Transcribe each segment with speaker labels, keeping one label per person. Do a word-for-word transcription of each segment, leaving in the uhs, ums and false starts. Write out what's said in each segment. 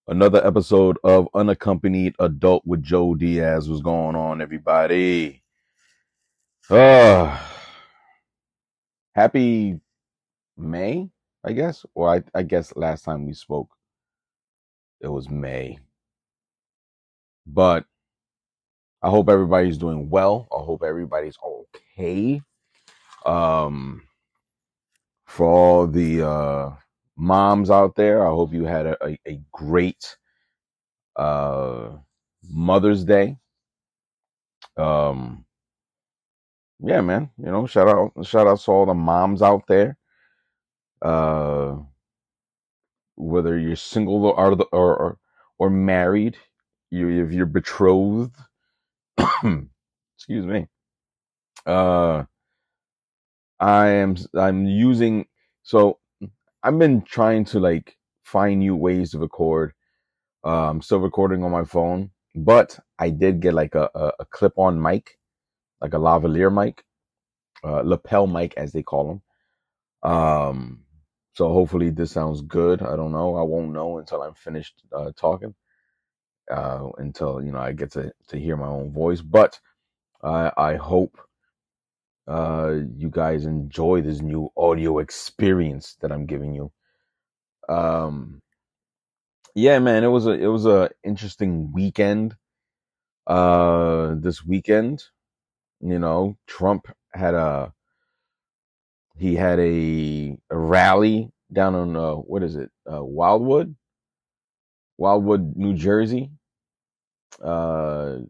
Speaker 1: Another episode of Unaccompanied Adult with Joe Diaz. What's going on, everybody? Uh, happy May, I guess. Or I, I guess last time we spoke, it was May. But I hope everybody's doing well. I hope everybody's okay. Um, for all the uh, moms out there, I hope you had a, a, a great uh, Mother's Day. Um, yeah, man. You know, shout out, shout out to all the moms out there. Uh, whether you're single or or or, or married, you if you're betrothed. Excuse me. Uh, I am I'm using so I've been trying to like find new ways to record. Uh, I'm still recording on my phone, but I did get like a a, a clip-on mic, like a lavalier mic, uh, lapel mic as they call them. Um, so hopefully this sounds good. I don't know. I won't know until I'm finished uh, talking. Uh, until you know I get to to hear my own voice. But I I hope uh, you guys enjoy this new audio experience that I'm giving you. Um, yeah, man, it was a it was a interesting weekend. Uh, this weekend, you know, Trump had a he had a, a rally down on uh, what is it, uh, Wildwood, Wildwood, New Jersey. Uh,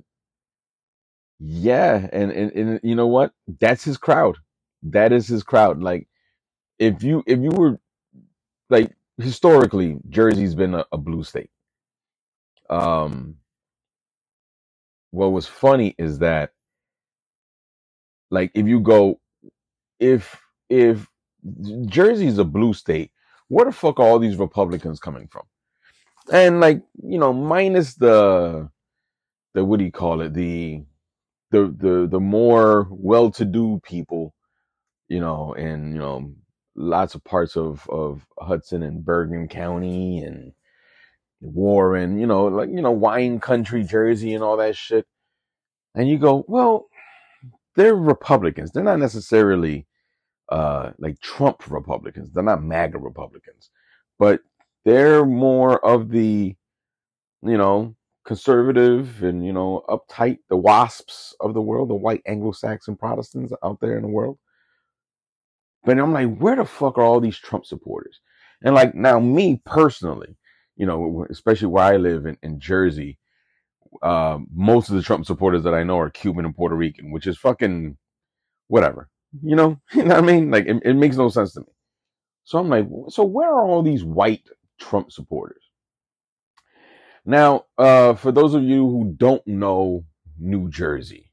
Speaker 1: Yeah, and, and and you know what? That's his crowd. That is his crowd. Like if you if you were like historically, Jersey's been a, a blue state. Um, what was funny is that like if you go if if Jersey's a blue state, where the fuck are all these Republicans coming from? And like you know, minus the the what do you call it? The the the the more well-to-do people, you know, and you know, lots of parts of of Hudson and Bergen County and Warren, you know, like you know, wine country Jersey and all that shit. And you go, well, they're Republicans. They're not necessarily uh like Trump Republicans. They're not MAGA Republicans, but they're more of the, you know, conservative and you know, uptight, the WASPs of the world, the white Anglo-Saxon Protestants out there in the world. But I'm like, where the fuck are all these Trump supporters? And like now, me personally, you know, especially where I live in, in Jersey, uh, most of the Trump supporters that I know are Cuban and Puerto Rican, which is fucking whatever. You know, you know what I mean? Like it, it makes no sense to me. So I'm like, so where are all these white Trump supporters? Now, uh, for those of you who don't know New Jersey,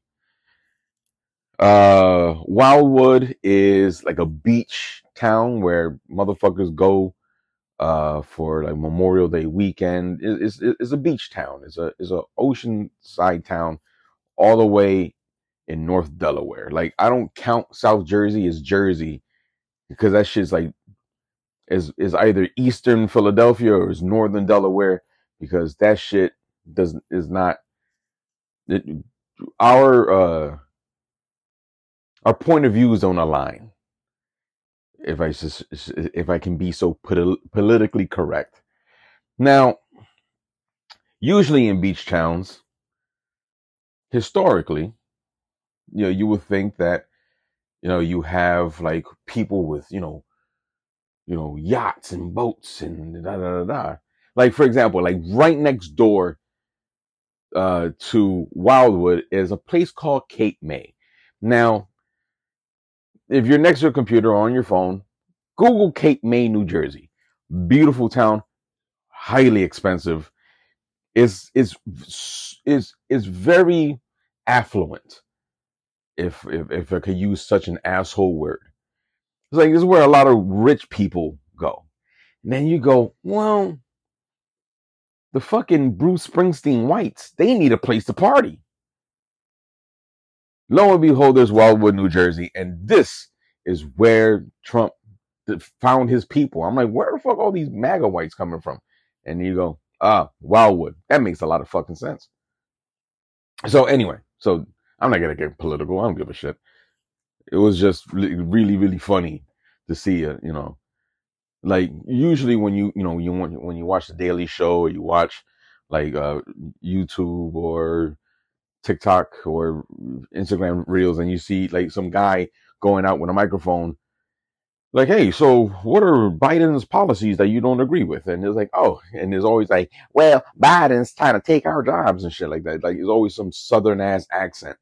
Speaker 1: uh, Wildwood is like a beach town where motherfuckers go uh for like Memorial Day weekend. It, it's it's a beach town. It's a it's a oceanside town all the way in North Delaware. Like I don't count South Jersey as Jersey because that shit's like is is either Eastern Philadelphia or is Northern Delaware because that shit doesn't is not it, our uh our point of views don't align. If I just if I can be so politi- politically correct. Now, usually in beach towns, historically, you know, you would think that, you know, you have like people with, you know, you know, yachts and boats and da da da da. Like for example, like right next door uh, to Wildwood is a place called Cape May. Now, if you're next to a computer or on your phone, Google Cape May, New Jersey. Beautiful town, highly expensive. Is is is is very affluent. If, if if I could use such an asshole word. It's like this is where a lot of rich people go. And then you go, well, the fucking Bruce Springsteen whites, they need a place to party. Lo and behold, there's Wildwood, New Jersey, and this is where Trump found his people. I'm like, where the fuck are all these MAGA whites coming from? And you go, Ah, Wildwood. That makes a lot of fucking sense. So anyway, so I'm not gonna get political. I don't give a shit. It was just really, really funny to see it. You know, like usually when you, you know, you want when you watch the Daily Show or you watch like uh, YouTube or TikTok or Instagram Reels, and you see like some guy going out with a microphone like, hey, so what are Biden's policies that you don't agree with? And it's like, oh, and there's always like, well, Biden's trying to take our jobs and shit like that. Like, there's always some southern ass accent.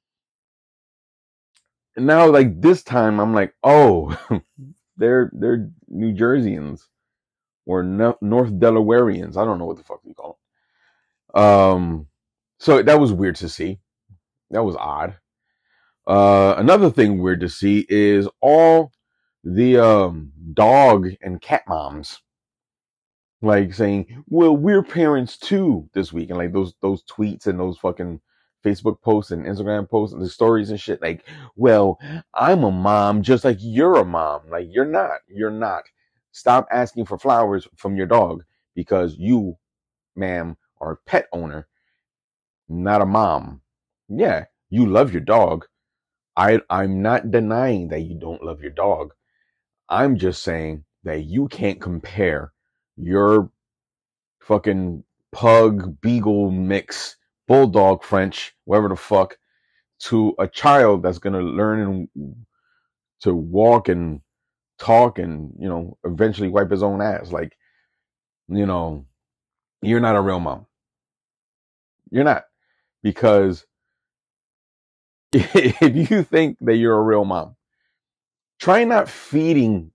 Speaker 1: And now, like this time, I'm like, oh, they're they're New Jerseyans or no, North Delawareans. I don't know what the fuck you call them. Um, so that was weird to see. That was odd. Uh, another thing weird to see is all the um dog and cat moms like saying, well, we're parents too this week. And like those those tweets and those fucking Facebook posts and Instagram posts and the stories and shit, like, well, I'm a mom just like you're a mom. Like, you're not. You're not. Stop asking for flowers from your dog because you, ma'am, are a pet owner, not a mom. Yeah, you love your dog. I I'm not denying that you don't love your dog. I'm just saying that you can't compare your fucking pug beagle mix bulldog French, whatever the fuck, to a child that's gonna learn to walk and talk and, you know, eventually wipe his own ass. Like, you know, you're not a real mom. You're not. Because if you think that you're a real mom, try not feeding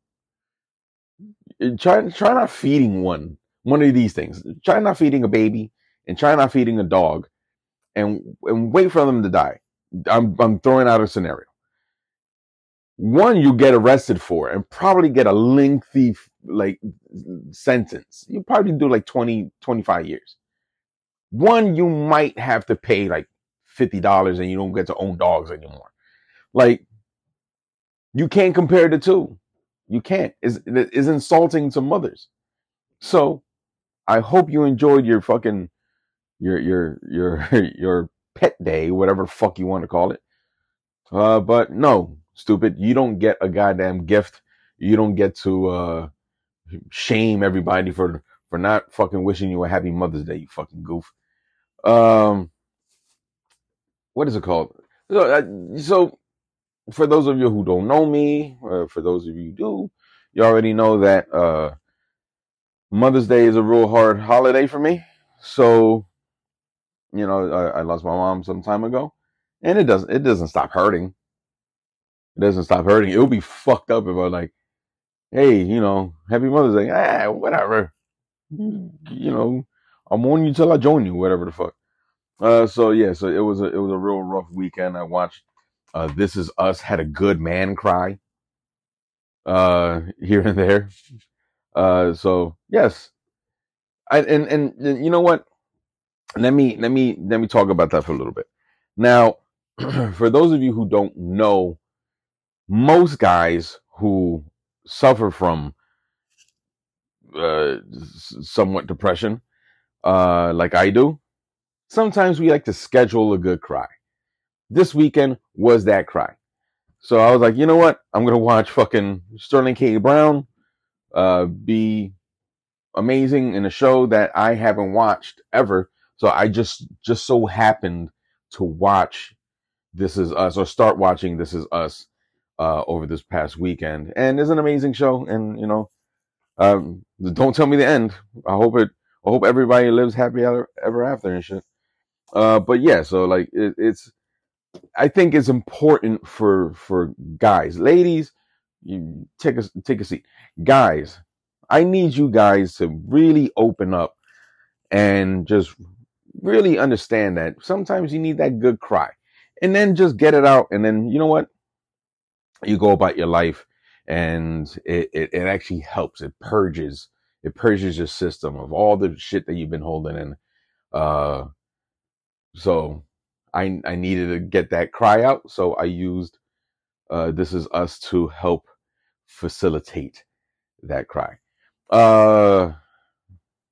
Speaker 1: try try not feeding one one of these things. Try not feeding a baby and try not feeding a dog and and wait for them to die. I'm I'm throwing out a scenario. One, you get arrested for and probably get a lengthy like sentence. You probably do like twenty, twenty-five years. One, you might have to pay like fifty dollars and you don't get to own dogs anymore. Like, you can't compare the two. You can't. It's, it's insulting to mothers. So I hope you enjoyed your fucking your your your your pet day, whatever the fuck you want to call it. Uh, but no, stupid, you don't get a goddamn gift. You don't get to uh shame everybody for for not fucking wishing you a happy Mother's Day, you fucking goof. Um, what is it called? So, uh, so for those of you who don't know me, uh, for those of you who do, you already know that uh Mother's Day is a real hard holiday for me. So, you know, I, I lost my mom some time ago, and it doesn't it doesn't stop hurting. It doesn't stop hurting. It would be fucked up if I was like, hey, you know, happy Mother's Day. Ah, whatever. You know, I'm on you till I join you, whatever the fuck. Uh, so yeah, so it was a it was a real rough weekend. I watched uh, This Is Us, had a good man cry uh, here and there. Uh, so yes, I, and, and and you know what? Let me let me let me talk about that for a little bit. Now, for those of you who don't know, most guys who suffer from uh, somewhat depression, uh, like I do, sometimes we like to schedule a good cry. This weekend was that cry. So I was like, you know what? I'm going to watch fucking Sterling K. Brown uh, be amazing in a show that I haven't watched ever. So I just just so happened to watch This Is Us, or start watching This Is Us uh, over this past weekend. And it's an amazing show. And, you know, um, don't tell me the end. I hope it. I hope everybody lives happy ever, ever after and shit. Uh, but yeah, so like it, it's. I think it's important for for guys, ladies. You take a take a seat, guys. I need you guys to really open up and just really understand that sometimes you need that good cry, and then just get it out, and then you know what, you go about your life, and it, it, it actually helps. It purges, it purges your system of all the shit that you've been holding in. Uh, so I I needed to get that cry out, so I used uh, This Is Us to help facilitate that cry. Uh,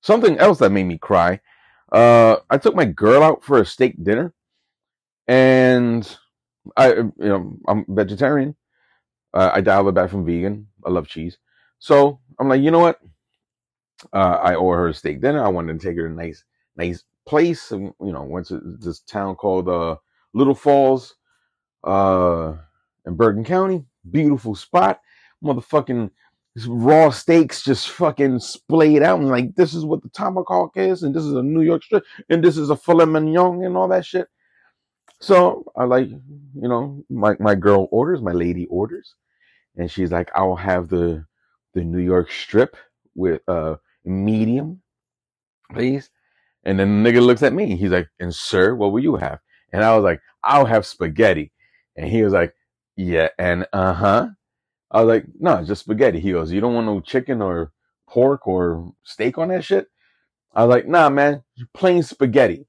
Speaker 1: Something else that made me cry. Uh, I took my girl out for a steak dinner, and I, you know, I'm vegetarian. Uh, I dialed it back from vegan. I love cheese, so I'm like, you know what? Uh, I owe her a steak dinner. I wanted to take her to a nice, nice place. And, you know, went to this town called uh, Little Falls, uh, in Bergen County. Beautiful spot. Motherfucking raw steaks just fucking splayed out. And like, this is what the tomahawk is, and this is a New York strip, and this is a filet mignon, and all that shit. So I like, you know, my, my girl orders, my lady orders, and she's like, I'll have the the New York strip with uh medium, please. And then the nigga looks at me. He's like, and sir, what will you have? And I was like, I'll have spaghetti. And he was like, yeah, and uh-huh. I was like, no, just spaghetti. He goes, you don't want no chicken or pork or steak on that shit? I was like, nah, man, plain spaghetti.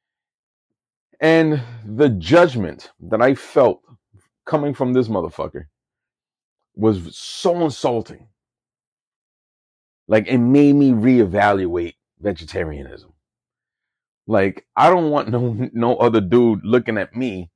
Speaker 1: And the judgment that I felt coming from this motherfucker was so insulting. Like, it made me reevaluate vegetarianism. Like, I don't want no no other dude looking at me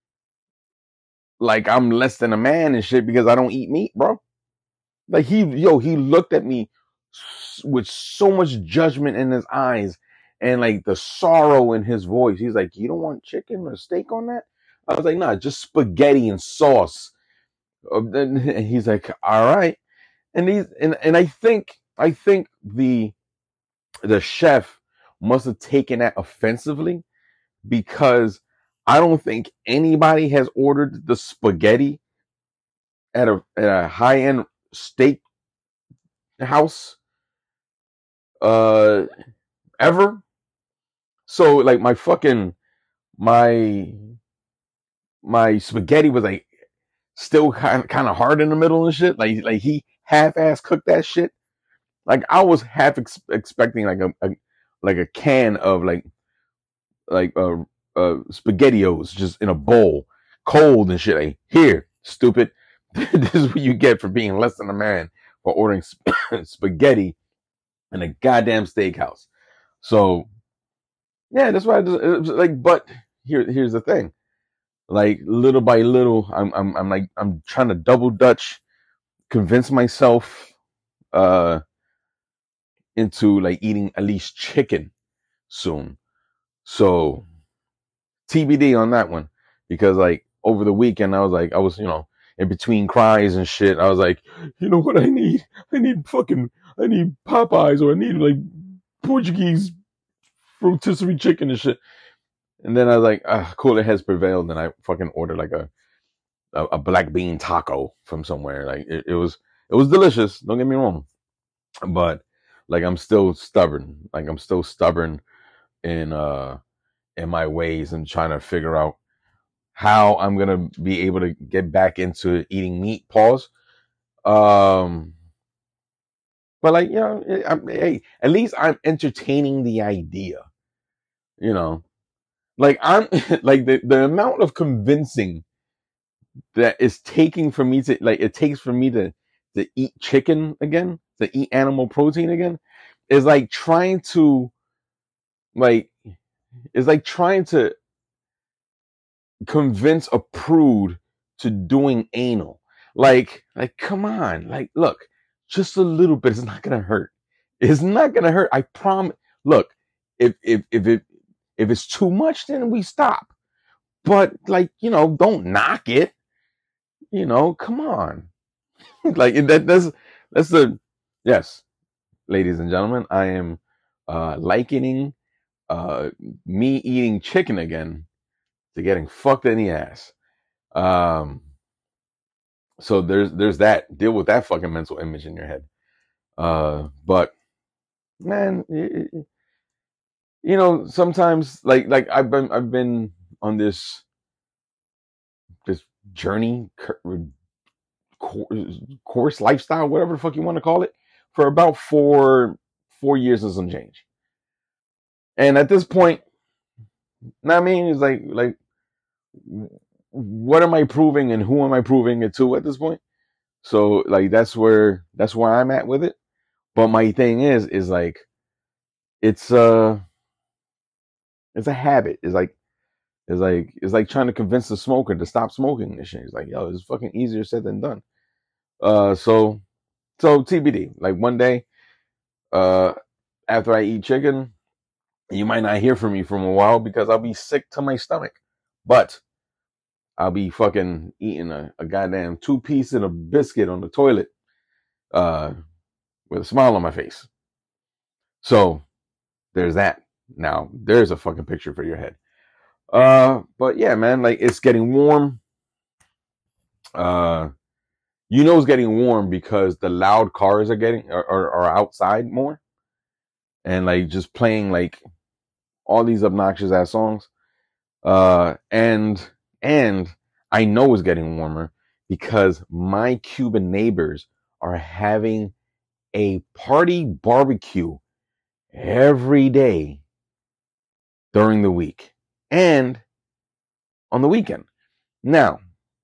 Speaker 1: like I'm less than a man and shit because I don't eat meat, bro. Like, he, yo, he looked at me with so much judgment in his eyes and like the sorrow in his voice. He's like, you don't want chicken or steak on that? I was like, nah, just spaghetti and sauce. And he's like, all right. And he's and, and I think I think the the chef must have taken that offensively, because I don't think anybody has ordered the spaghetti at a at a high end steak house uh ever. So like my fucking my my spaghetti was like still kind kind of hard in the middle and shit. Like like he half ass cooked that shit. Like I was half ex- expecting like a, a like a can of like like uh uh spaghettios just in a bowl, cold and shit. Like, here, stupid. This is what you get for being less than a man, for ordering sp- spaghetti in a goddamn steakhouse. So yeah, that's why I just, it was like. But here, here's the thing. Like little by little, I'm, I'm, I'm like, I'm trying to double dutch, convince myself, uh, into like eating at least chicken soon. So T B D on that one, because like over the weekend, I was like, I was, you know, in between cries and shit. I was like, you know what I need? I need fucking, I need Popeyes, or I need like Portuguese rotisserie chicken and shit. And then I was like, ah, cooler heads prevailed, and I fucking ordered like a, a, a black bean taco from somewhere. Like it, it was, it was delicious. Don't get me wrong, but like I'm still stubborn. Like I'm still stubborn in uh in my ways and trying to figure out how I'm gonna be able to get back into eating meat. Pause. Um, but like, you know, I'm, hey, at least I'm entertaining the idea. You know, like I'm like the the amount of convincing that it's taking for me to like it takes for me to to eat chicken again, to eat animal protein again, is like trying to like it's like trying to convince a prude to doing anal. Like, like, come on. Like, look, just a little bit. It's not gonna hurt. It's not gonna hurt. I promise. Look, if if if it if it's too much, then we stop. But like, you know, don't knock it. You know, come on. Like that. That's that's the yes, ladies and gentlemen. I am uh likening uh me eating chicken again to getting fucked in the ass. Um, so there's there's that. Deal with that fucking mental image in your head. Uh, but man, you, you know, sometimes like like I've been I've been on this this journey course lifestyle, whatever the fuck you want to call it, for about four four years and some change. And at this point, I mean, it's like like what am I proving and who am I proving it to at this point? So like that's where that's where I'm at with it. But my thing is is like it's uh it's a habit. It's like it's like it's like trying to convince the smoker to stop smoking this shit. It's like, yo, it's fucking easier said than done. Uh so so T B D. Like one day, uh after I eat chicken, you might not hear from me for a while because I'll be sick to my stomach. But I'll be fucking eating a, a goddamn two piece and a biscuit on the toilet, uh, with a smile on my face. So there's that. Now there's a fucking picture for your head. Uh, but yeah, man, like it's getting warm. Uh, you know it's getting warm because the loud cars are getting are, are, are outside more, and like just playing like all these obnoxious ass songs. Uh, and and I know it's getting warmer because my Cuban neighbors are having a party barbecue every day during the week and on the weekend. Now,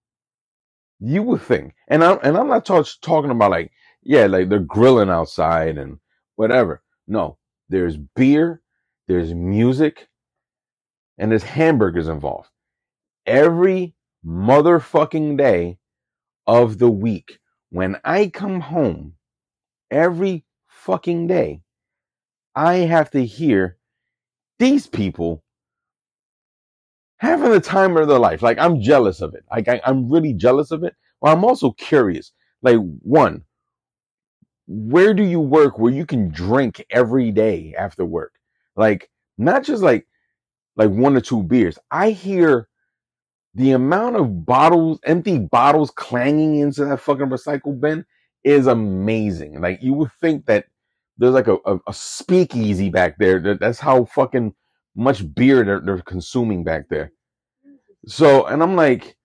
Speaker 1: you would think, and I'm and I'm not talk, talking about like, yeah, like they're grilling outside and whatever. No, there's beer, there's music, and there's hamburgers involved every motherfucking day of the week. When I come home every fucking day, I have to hear these people having the time of their life. Like, I'm jealous of it. Like, I, I'm really jealous of it. Well, I'm also curious. Like, one, where do you work where you can drink every day after work? Like, not just like like one or two beers. I hear the amount of bottles, empty bottles clanging into that fucking recycle bin is amazing. Like, you would think that there's like a, a, a speakeasy back there. That's how fucking much beer they're, they're consuming back there. So, and I'm like,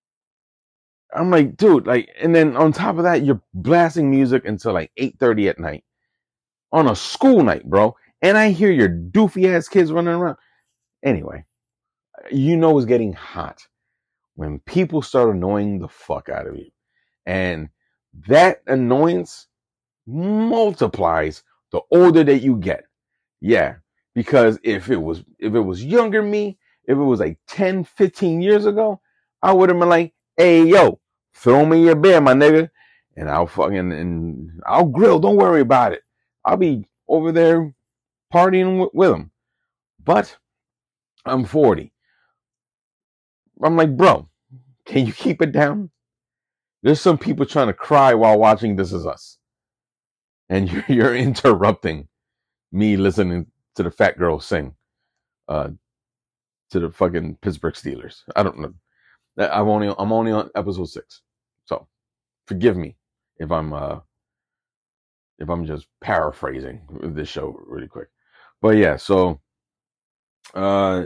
Speaker 1: I'm like, dude, like, and then on top of that, you're blasting music until like eight thirty at night on a school night, bro. And I hear your doofy ass kids running around. Anyway, you know it's getting hot when people start annoying the fuck out of you. And that annoyance multiplies the older that you get. Yeah. Because if it was if it was younger me, if it was like ten, fifteen years ago, I would have been like, hey yo, throw me your beer, my nigga. And I'll fucking and I'll grill, don't worry about it. I'll be over there partying with, with them. But I'm forty. I'm like, bro, can you keep it down? There's some people trying to cry while watching This Is Us. And you're, you're interrupting me listening to the fat girl sing uh, to the fucking Pittsburgh Steelers. I don't know. I'm only I'm only on episode six. So forgive me if I'm uh, if I'm just paraphrasing this show really quick. But yeah, so uh,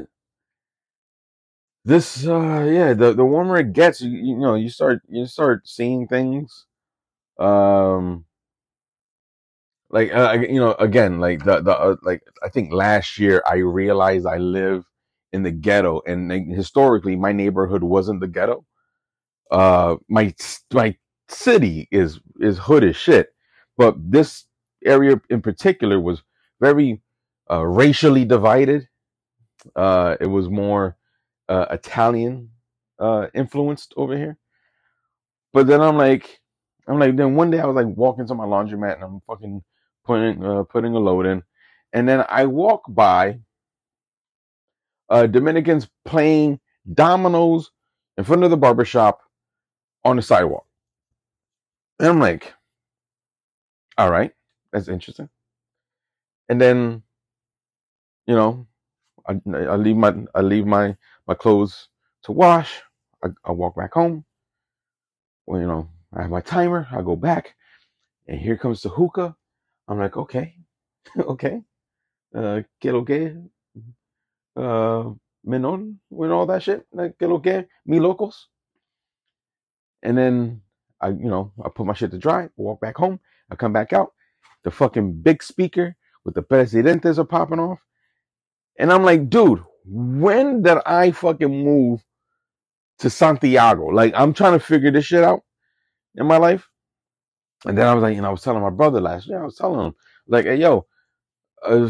Speaker 1: this uh, yeah, the, the warmer it gets, you, you know, you start you start seeing things. Um, like uh, you know, again, like the the uh, like I think last year I realized I live in the ghetto, and like, historically my neighborhood wasn't the ghetto. Uh, my my city is is hood as shit, but this area in particular was very uh, racially divided. Uh, it was more uh, Italian uh, influenced over here. But then I'm like, I'm like, then one day I was like walking to my laundromat and I'm fucking putting uh, putting a load in, and then I walk by uh, Dominicans playing dominoes in front of the barbershop on the sidewalk. And I'm like, all right, that's interesting. And then, you know, I, I leave my I leave my my clothes to wash. I, I walk back home. Well, you know, I have my timer. I go back, and here comes the hookah. I'm like, okay, okay, uh, que lo que, uh, menon, with all that shit, like que lo que, mi locos. And then I, you know, I put my shit to dry. Walk back home. I come back out. The fucking big speaker with the presidentes are popping off. And I'm like, dude, when did I fucking move to Santiago? Like, I'm trying to figure this shit out in my life. And then I was like, you know, I was telling my brother last year, I was telling him, like, hey, yo, uh,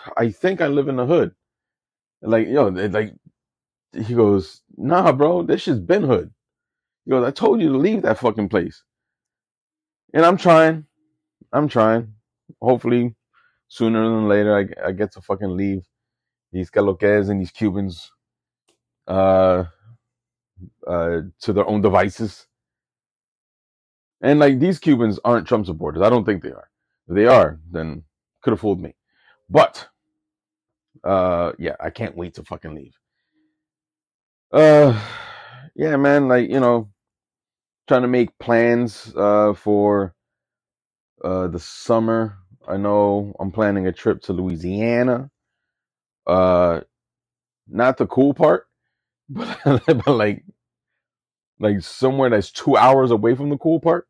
Speaker 1: I think I live in the hood. Like, yo, like, he goes, nah, bro, this shit's been hood. He goes, I told you to leave that fucking place. And I'm trying. I'm trying. Hopefully, sooner than later, I, I get to fucking leave these Caloques and these Cubans uh, uh, to their own devices. And, like, these Cubans aren't Trump supporters. I don't think they are. If they are, then could have fooled me. But, uh, yeah, I can't wait to fucking leave. Uh, yeah, man, like, you know, trying to make plans uh, for uh, the summer. I know I'm planning a trip to Louisiana. Uh, not the cool part, but, but like, like somewhere that's two hours away from the cool part.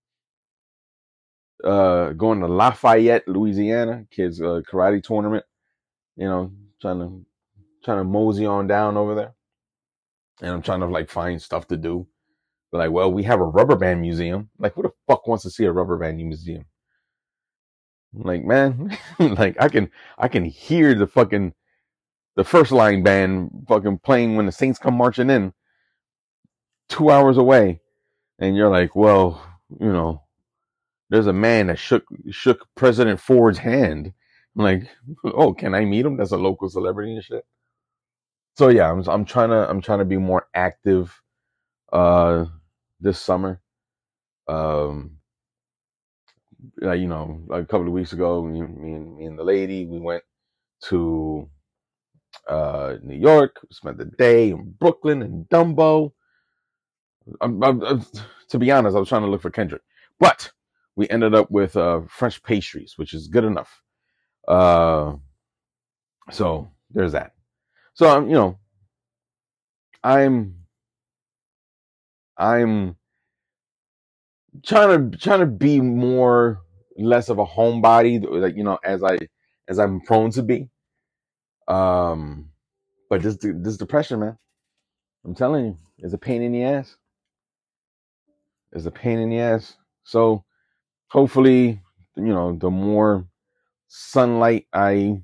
Speaker 1: Uh, going to Lafayette, Louisiana, kids' uh, karate tournament. You know, trying to trying to mosey on down over there, and I'm trying to like find stuff to do. But like, well, we have a rubber band museum. Like, who the fuck wants to see a rubber band museum? Like, man, like I can I can hear the fucking the first line band fucking playing when the Saints come marching in two hours away, and you're like, well, you know, there's a man that shook shook President Ford's hand. I'm like, oh, can I meet him? That's a local celebrity and shit. So yeah, I'm I'm trying to I'm trying to be more active uh this summer. Um like, you know, like a couple of weeks ago, me, me and me and the lady, we went to uh New York, spent the day in Brooklyn and Dumbo. I'm, I'm, I'm, to be honest, I was trying to look for Kendrick, but we ended up with uh, French pastries, which is good enough. Uh, so there's that. So um, you know, I'm I'm trying to trying to be more less of a homebody, like, you know, as I as I'm prone to be. Um, but this this depression, man, I'm telling you, is a pain in the ass. It's a pain in the ass. So hopefully, you know, the more sunlight I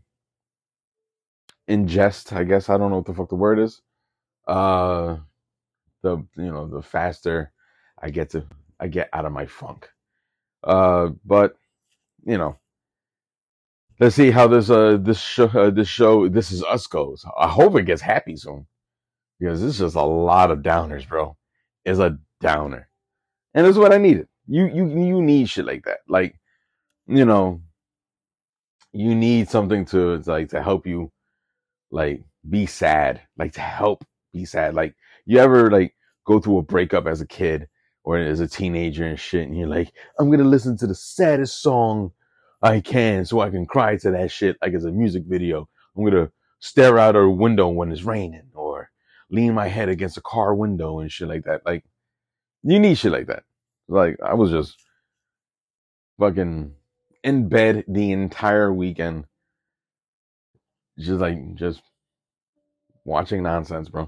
Speaker 1: ingest, I guess, I don't know what the fuck the word is, uh the you know the faster I get to I get out of my funk. Uh but you know, let's see how this uh this show uh, this show This Is Us goes. I hope it gets happy soon, because it's just a lot of downers, bro. It's a downer, and it's what I needed. You you you need shit like that. Like, you know, you need something to like to help you like be sad, like to help be sad. Like, you ever like go through a breakup as a kid or as a teenager and shit, and you're like, I'm gonna listen to the saddest song I can so I can cry to that shit like it's a music video. I'm gonna stare out a window when it's raining, or lean my head against a car window and shit like that. Like, you need shit like that. Like, I was just fucking in bed the entire weekend, just like just watching nonsense, bro.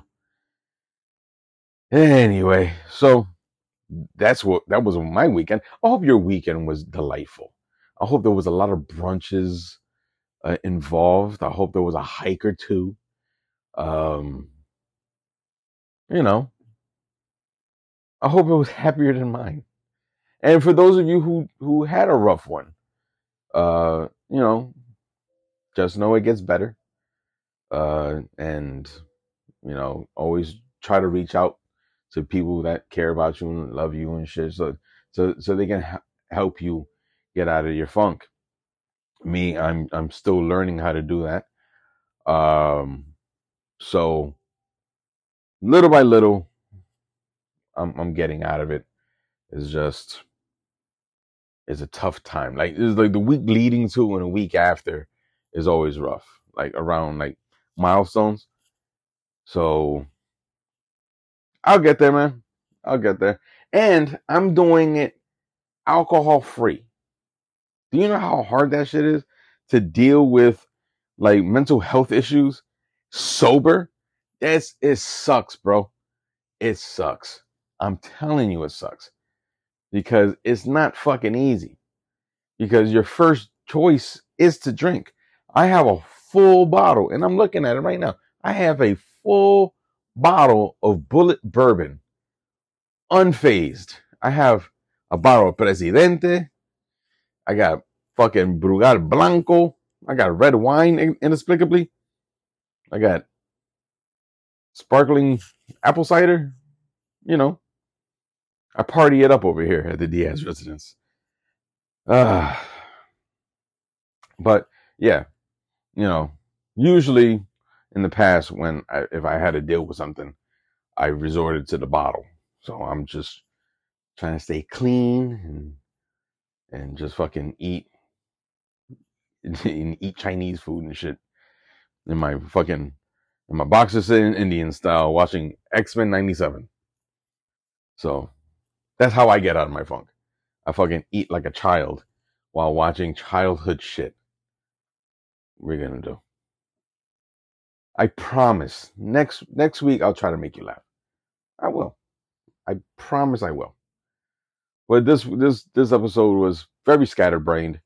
Speaker 1: Anyway, so that's what that was my weekend. I hope your weekend was delightful. I hope there was a lot of brunches uh, involved. I hope there was a hike or two. Um, you know, I hope it was happier than mine. And for those of you who who had a rough one, uh, you know, just know it gets better. Uh, and you know, always try to reach out to people that care about you and love you and shit, so so so they can ha- help you get out of your funk. Me, I'm I'm still learning how to do that. Um, so little by little, I'm I'm getting out of it. It's just it's a tough time. Like, it's like the week leading to and a week after is always rough. Like around like milestones. So I'll get there, man. I'll get there. And I'm doing it alcohol free. Do you know how hard that shit is to deal with like mental health issues sober? It's it sucks, bro. It sucks. I'm telling you, it sucks, because it's not fucking easy. Because your first choice is to drink. I have a full bottle, and I'm looking at it right now. I have a full bottle of Bulleit bourbon, unfazed. I have a bottle of Presidente. I got fucking Brugal Blanco. I got red wine, inexplicably. I got sparkling apple cider. You know, I party it up over here at the Diaz residence. Uh, but yeah, you know, usually in the past when I, if I had to deal with something, I resorted to the bottle. So I'm just trying to stay clean and and just fucking eat and eat Chinese food and shit in my fucking in my boxer sitting Indian style watching X-Men ninety-seven. So that's how I get out of my funk. I fucking eat like a child while watching childhood shit. We're gonna do. I promise next next week I'll try to make you laugh. I will. I promise I will. But this this this episode was very scatterbrained,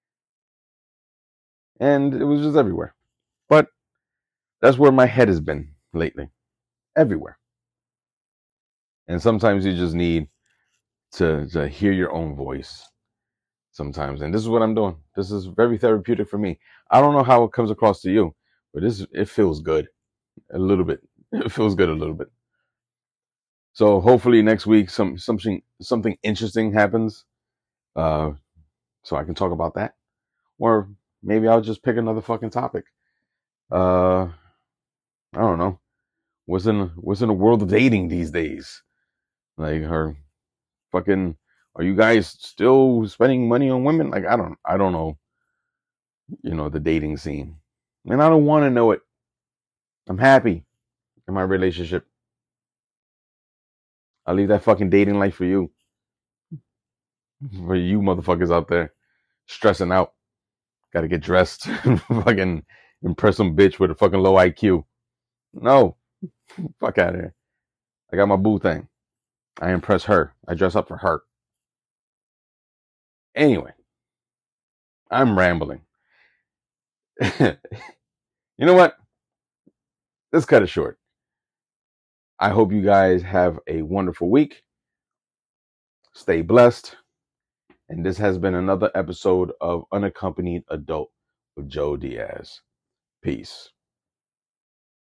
Speaker 1: and it was just everywhere. But that's where my head has been lately, everywhere. And sometimes you just need to to hear your own voice. Sometimes, and this is what I'm doing. This is very therapeutic for me. I don't know how it comes across to you, but this it feels good a little bit. It feels good a little bit. So hopefully next week some something something interesting happens, uh, so I can talk about that, or maybe I'll just pick another fucking topic. Uh, I don't know what's in what's in the world of dating these days. Like, her fucking, are you guys still spending money on women? Like, I don't I don't know. You know, the dating scene, and I don't want to know it. I'm happy in my relationship. I'll leave that fucking dating life for you. For you motherfuckers out there stressing out. Gotta get dressed. Fucking impress some bitch with a fucking low I Q. No. Fuck out of here. I got my boo thing. I impress her. I dress up for her. Anyway. I'm rambling. You know what? Let's cut it short. I hope you guys have a wonderful week. Stay blessed. And this has been another episode of Unaccompanied Adult with Joe Diaz. Peace.